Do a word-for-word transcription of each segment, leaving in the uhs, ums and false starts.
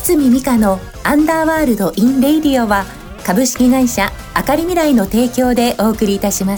堤美香のアンダーワールドインレイディオは株式会社あかり未来の提供でお送りいたします。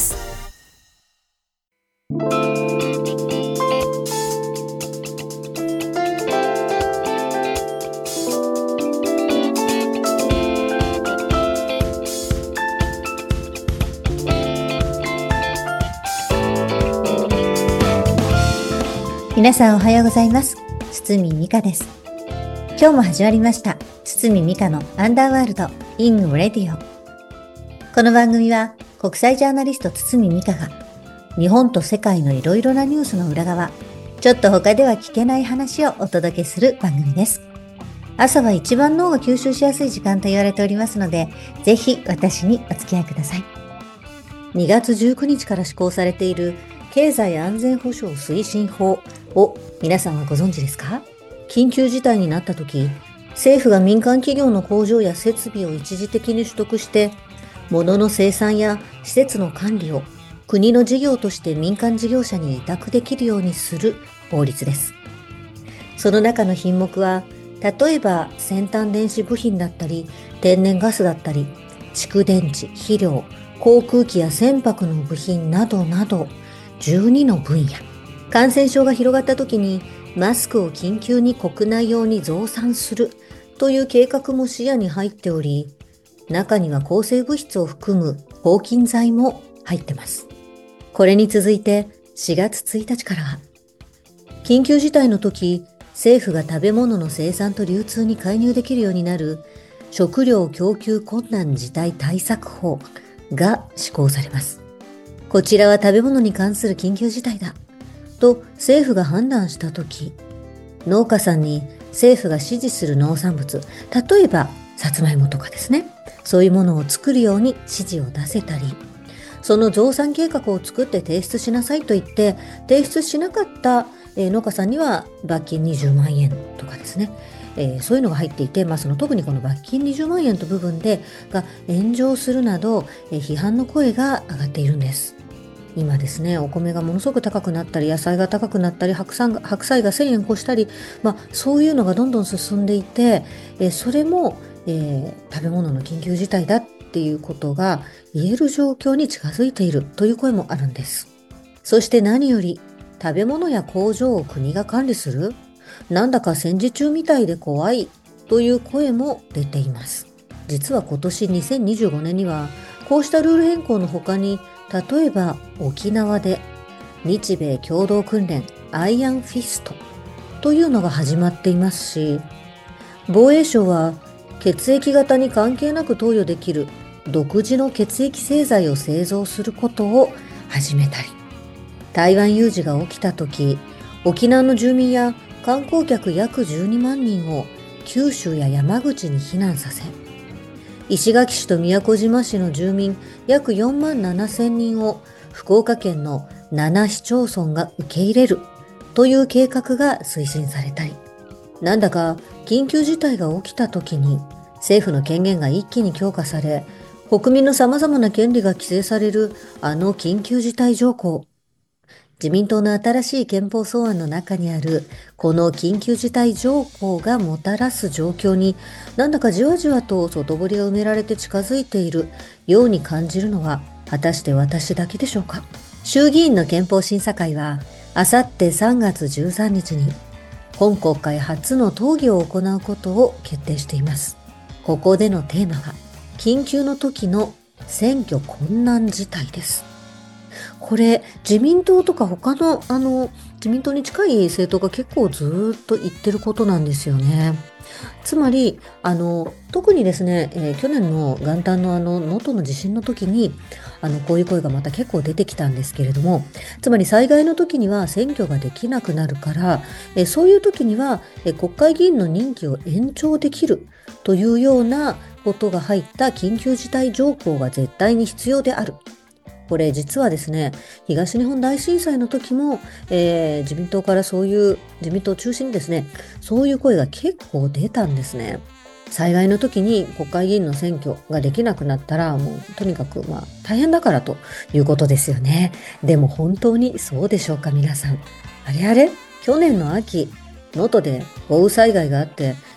皆さんおはようございます。堤美香です。今日も始まりました堤美香のアンダーワールドインレディオ。この番組は国際ジャーナリスト堤美香が日本と世界のいろいろなニュースの裏側、ちょっと他では聞けない話をお届けする番組です。朝は一番脳が吸収しやすい時間と言われておりますので、ぜひ私にお付き合いください。にがつじゅうくにちから施行されている経済安全保障推進法を皆さんはご存知ですか？緊急事態になった時、政府が民間企業の工場や設備を一時的に取得して、物の生産や施設の管理を国の事業として民間事業者に委託できるようにする法律です。その中の品目は、例えば先端電子部品だったり、天然ガスだったり、蓄電池、肥料、航空機や船舶の部品などなど、じゅうにの分野。感染症が広がった時にマスクを緊急に国内用に増産するという計画も視野に入っており、中には抗生物質を含む抗菌剤も入ってます。これに続いてしがつついたちからは、緊急事態の時、政府が食べ物の生産と流通に介入できるようになる食料供給困難事態対策法が施行されます。こちらは食べ物に関する緊急事態だと政府が判断したとき、農家さんに政府が指示する農産物、例えばさつまいもとかですね、そういうものを作るように指示を出せたり、その増産計画を作って提出しなさいと言って提出しなかった農家さんには罰金にじゅうまんえんとかですね、えー、そういうのが入っていて、まあ、その特にこの罰金にじゅうまんえんと部分でが炎上するなど、えー、批判の声が上がっているんです。今ですね、お米がものすごく高くなったり、野菜が高くなったり、白菜が、白菜がせんえん越したり、まあ、そういうのがどんどん進んでいて、えー、それも、えー、食べ物の緊急事態だっていうことが言える状況に近づいているという声もあるんです。そして何より、食べ物や工場を国が管理する？なんだか戦時中みたいで怖いという声も出ています。実は今年にせんにじゅうごねんには、こうしたルール変更の他に、例えば沖縄で日米共同訓練アイアンフィストというのが始まっていますし、防衛省は血液型に関係なく投与できる独自の血液製剤を製造することを始めたり、台湾有事が起きた時、沖縄の住民や観光客約じゅうにまんにんを九州や山口に避難させ、石垣市と宮古島市の住民約よんまんななせんにんを福岡県のななしちょうそんが受け入れるという計画が推進されたり、なんだか緊急事態が起きた時に政府の権限が一気に強化され、国民の様々な権利が規制されるあの緊急事態条項。自民党の新しい憲法草案の中にあるこの緊急事態条項がもたらす状況に、なんだかじわじわと外堀が埋められて近づいているように感じるのは果たして私だけでしょうか。衆議院の憲法審査会はあさってさんがつじゅうさんにちに今国会初の討議を行うことを決定しています。ここでのテーマは緊急の時の選挙困難事態です。これ自民党とか他のあの自民党に近い政党が結構ずっと言ってることなんですよね。つまりあの特にですね、えー、去年の元旦のあの能登の地震の時にあのこういう声がまた結構出てきたんですけれども、つまり災害の時には選挙ができなくなるから、えー、そういう時には、えー、国会議員の任期を延長できるというようなことが入った緊急事態条項が絶対に必要である。これ実はですね、東日本大震災の時も、えー、自民党からそういう自民党を中心にですね、そういう声が結構出たんですね。災害の時に国会議員の選挙ができなくなったらもうとにかくまあ大変だからということですよね。でも本当にそうでしょうか皆さん。あれあれ去年の秋能登で豪雨災害があって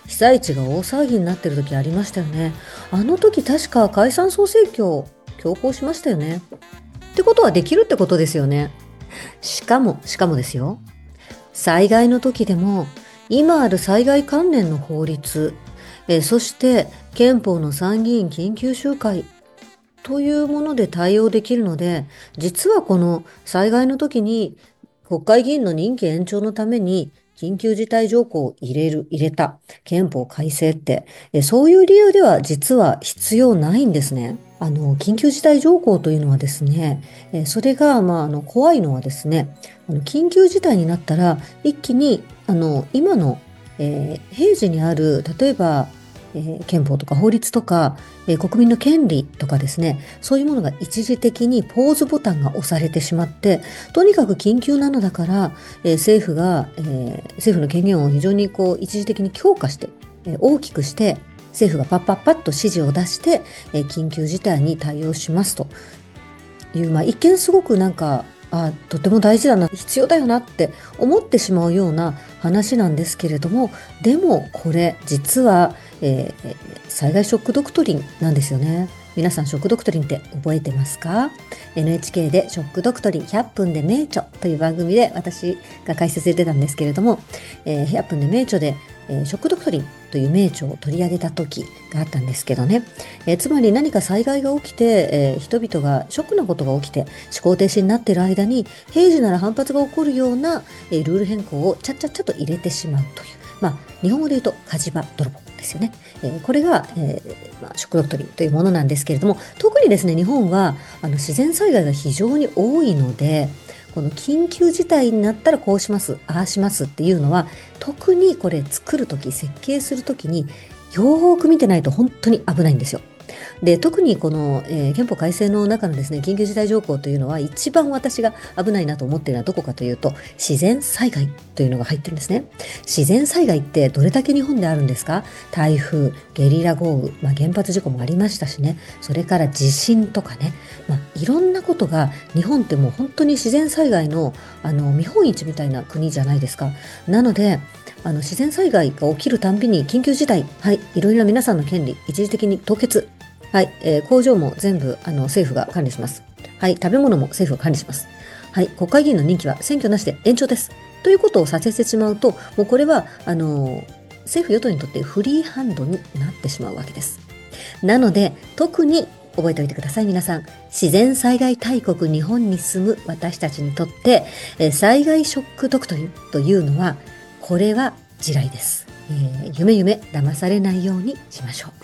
被災地が大騒ぎになってる時ありましたよね。あの時確か解散総選挙を強行しましたよね。ってことはできるってことですよね。しかも、しかもですよ。災害の時でも、今ある災害関連の法律、えそして憲法の参議院緊急集会というもので対応できるので、実はこの災害の時に国会議員の任期延長のために緊急事態条項を入れる、入れた憲法改正って、えそういう理由では実は必要ないんですね。あの、緊急事態条項というのはですね、えそれが、まあ、あの、怖いのはですね、あの緊急事態になったら一気に、あの、今の、えー、平時にある、例えば、えー、憲法とか法律とか、えー、国民の権利とかですね、そういうものが一時的にポーズボタンが押されてしまって、とにかく緊急なのだから、えー、政府が、えー、政府の権限を非常にこう一時的に強化して、えー、大きくして政府がパッパッパッと指示を出して、えー、緊急事態に対応しますという、まあ、一見すごくなんかあとても大事だな、必要だよなって思ってしまうような話なんですけれども、でもこれ実は、えー、災害ショックドクトリンなんですよね。皆さんショックドクトリンって覚えてますか？ エヌエイチケー でショックドクトリンひゃっぷんで名著という番組で私が解説で出たんですけれども、えー、ひゃっぷんで名著で、えー、ショックドクトリンという名著を取り上げた時があったんですけどね、えー、つまり何か災害が起きて、えー、人々がショックなことが起きて思考停止になっている間に平時なら反発が起こるような、えー、ルール変更をちゃっちゃっちゃと入れてしまうという、まあ日本語で言うと火事場泥棒ですよね。えー、これが、えーまあ、ショックドクトリンというものなんですけれども、特にですね日本はあの自然災害が非常に多いので、この緊急事態になったらこうします、ああしますっていうのは、特にこれ作るとき、設計するときによーく見てないと本当に危ないんですよ。で、特にこの、えー、憲法改正の中のですね、緊急事態条項というのは一番私が危ないなと思っているのはどこかというと、自然災害というのが入ってるんですね。自然災害ってどれだけ日本であるんですか？台風、ゲリラ豪雨、まあ、原発事故もありましたしね、それから地震とかね、まあ、いろんなことが、日本ってもう本当に自然災害の、あの見本市みたいな国じゃないですか。なので、あの自然災害が起きるたんびに緊急事態、はい、いろいろな皆さんの権利一時的に凍結、はい、えー、工場も全部あの政府が管理します。はい、食べ物も政府が管理します。はい、国会議員の任期は選挙なしで延長です。ということをさせてしまうと、もうこれはあの政府与党にとってフリーハンドになってしまうわけです。なので特に覚えておいてください、皆さん。自然災害大国日本に住む私たちにとって、えー、災害ショックドクトリンというのは、これは地雷です。えー、夢夢騙されないようにしましょう。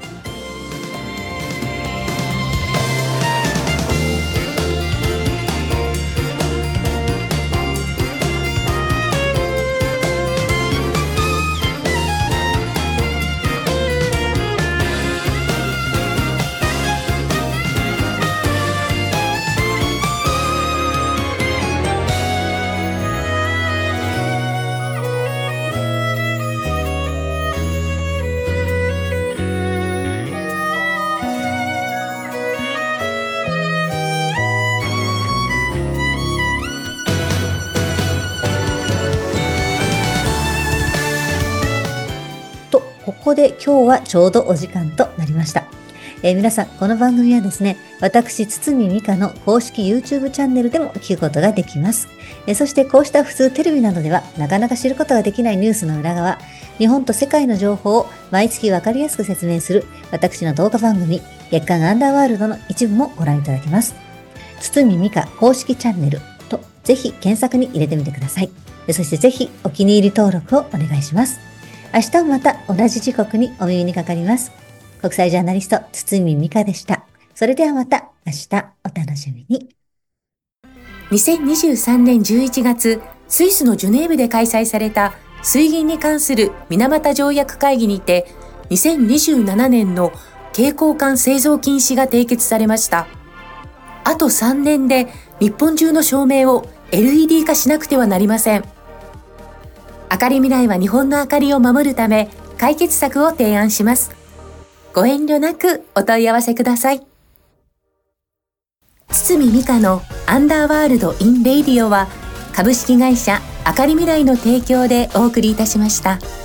ここで今日はちょうどお時間となりました。えー、皆さん、この番組はですね、私、堤美香の公式 YouTube チャンネルでも聞くことができます。えー、そしてこうした普通テレビなどではなかなか知ることができないニュースの裏側、日本と世界の情報を毎月わかりやすく説明する私の動画番組、月刊アンダーワールドの一部もご覧いただけます。堤美香公式チャンネルとぜひ検索に入れてみてください。そしてぜひお気に入り登録をお願いします。明日もまた同じ時刻にお耳にかかります。国際ジャーナリスト、堤美香でした。それではまた明日お楽しみに。 にせんにじゅうさんねんじゅういちがつ、スイスのジュネーブで開催された水銀に関する水俣条約会議にて、にせんにじゅうななねんの携行缶製造禁止が締結されました。あとさんねんで日本中の照明を エルイーディー 化しなくてはなりません。あかり未来は日本の明かりを守るため、解決策を提案します。ご遠慮なくお問い合わせください。堤美香のアンダーワールドインレイディオは、株式会社あかり未来の提供でお送りいたしました。